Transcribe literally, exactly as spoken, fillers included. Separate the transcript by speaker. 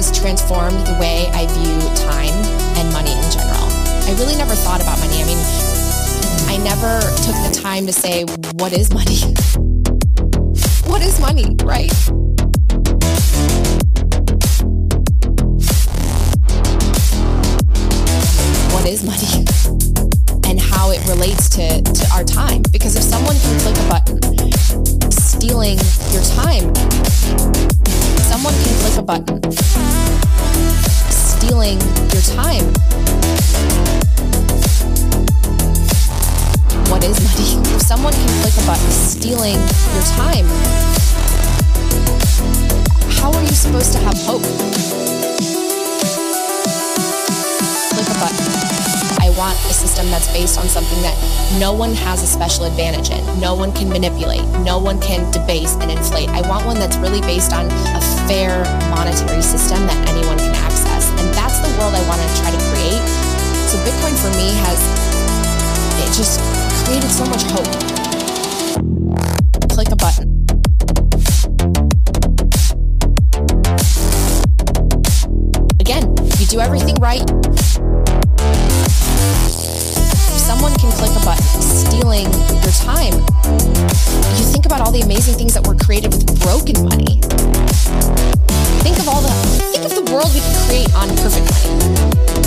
Speaker 1: has transformed the way I view time and money in general. I really never thought about money. I mean, I never took the time to say, what is money? What is money, right? What is money? And how it relates to, to our time. Because if someone can click a button, stealing your time, someone can click a button, stealing your time. What is money? If someone can click a button, stealing your time, how are you supposed to have hope? Click a button. I want a system that's based on something that no one has a special advantage in. No one can manipulate. No one can debase and inflate. I want one that's really based on a fair monetary system that anyone can access. And that's the world I want to try to create. So Bitcoin for me has, it just created so much hope. Click a button. Again, you do everything right. Someone can click a button, stealing your time. You think about all the amazing things that were created with broken money. Think of all the, think of the world we could create on perfect money.